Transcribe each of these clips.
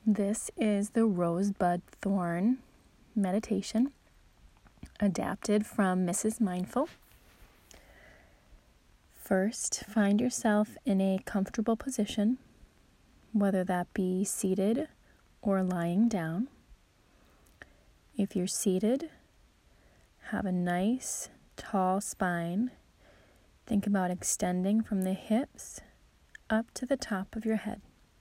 This is the Rosebud Thorn meditation, adapted from Mrs. Mindful. First, find yourself in a comfortable position, whether that be seated or lying down. If you're seated, have a nice, tall spine. Think about extending from the hips up to the top of your head.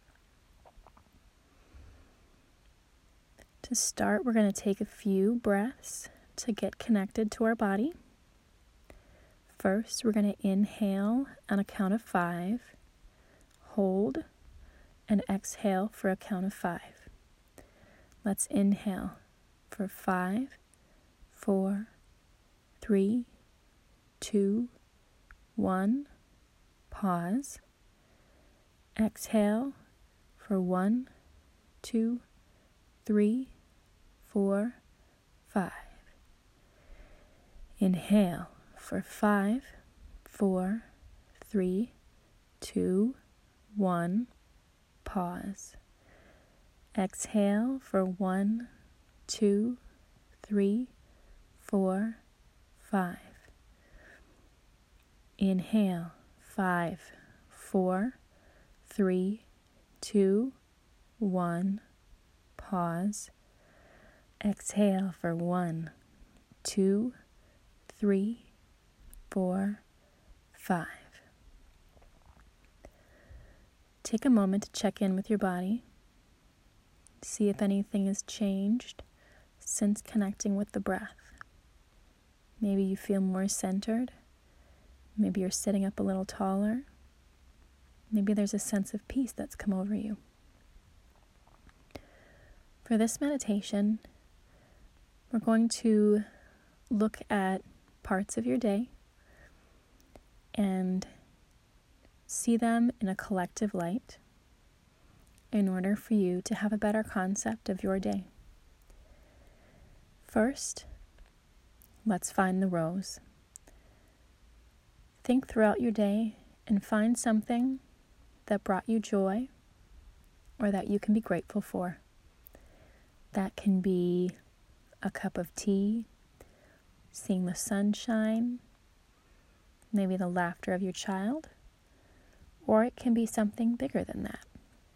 To start, we're going to take a few breaths to get connected to our body. First, we're going to inhale on a count of 5, hold, and exhale for a count of 5. Let's inhale for 5, 4, 3, 2, 1. Pause. Exhale for 1, 2, 3, 4, 5. Inhale for 5, 4, 3, 2, 1. Pause. Exhale for 1, 2, 3, 4, 5. Inhale 5, 4, 3, 2, 1. Pause. Exhale for 1, 2, 3, 4, 5. Take a moment to check in with your body. See if anything has changed since connecting with the breath. Maybe you feel more centered. Maybe you're sitting up a little taller. Maybe there's a sense of peace that's come over you. For this meditation, we're going to look at parts of your day and see them in a collective light in order for you to have a better concept of your day. First, let's find the rose. Think throughout your day and find something that brought you joy or that you can be grateful for. That can be a cup of tea, seeing the sunshine, maybe the laughter of your child, or it can be something bigger than that.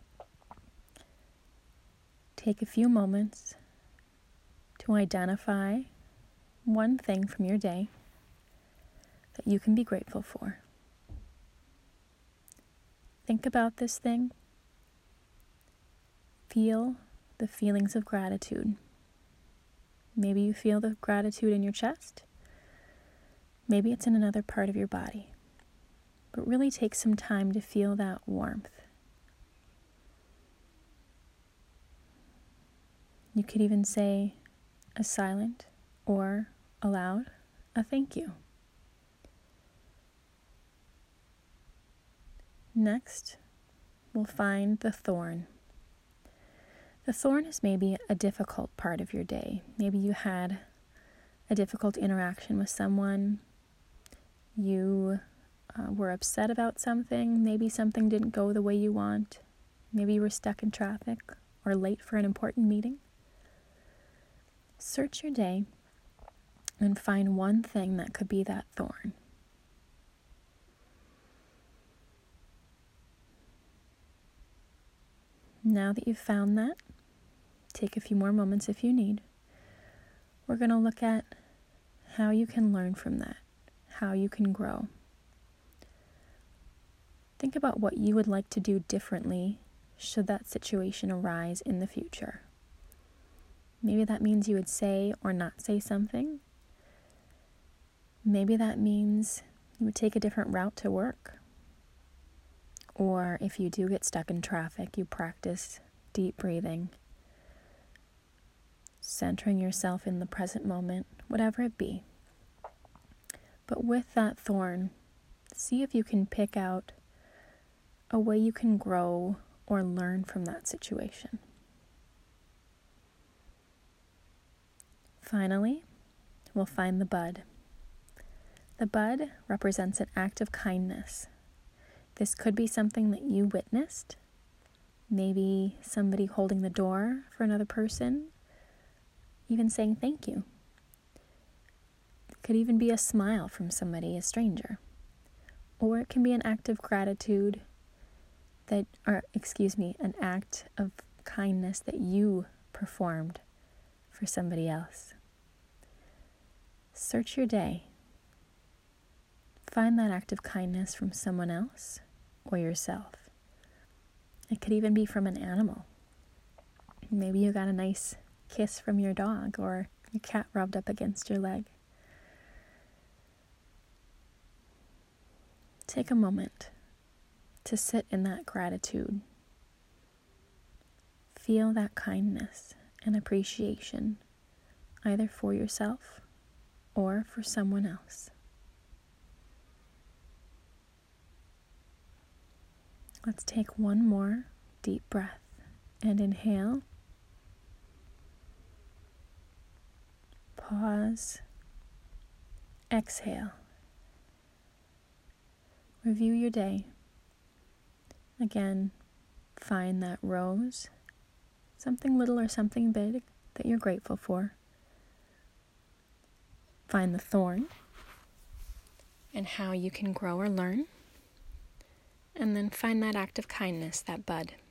Take a few moments to identify one thing from your day that you can be grateful for. Think about this thing. Feel the feelings of gratitude. Maybe you feel the gratitude in your chest. Maybe it's in another part of your body. But really take some time to feel that warmth. You could even say a silent or aloud a thank you. Next, we'll find the thorn. The thorn is maybe a difficult part of your day. Maybe you had a difficult interaction with someone. You were upset about something. Maybe something didn't go the way you want. Maybe you were stuck in traffic or late for an important meeting. Search your day and find one thing that could be that thorn. Now that you've found that, take a few more moments if you need. We're going to look at how you can learn from that, how you can grow. Think about what you would like to do differently should that situation arise in the future. Maybe that means you would say or not say something. Maybe that means you would take a different route to work. Or if you do get stuck in traffic, you practice deep breathing, centering yourself in the present moment, whatever it be. But with that thorn, see if you can pick out a way you can grow or learn from that situation. Finally, we'll find the bud. The bud represents an act of kindness. This could be something that you witnessed. Maybe somebody holding the door for another person, even saying thank you. It could even be a smile from somebody, a stranger. Or it can be an act of gratitude an act of kindness that you performed for somebody else. Search your day. Find that act of kindness from someone else or yourself. It could even be from an animal. Maybe you got a nice kiss from your dog, or your cat rubbed up against your leg. Take a moment to sit in that gratitude. Feel that kindness and appreciation, either for yourself or for someone else. Let's take one more deep breath and inhale. Pause. Exhale. Review your day. Again, find that rose, something little or something big that you're grateful for. Find the thorn and how you can grow or learn. And then find that act of kindness, that bud.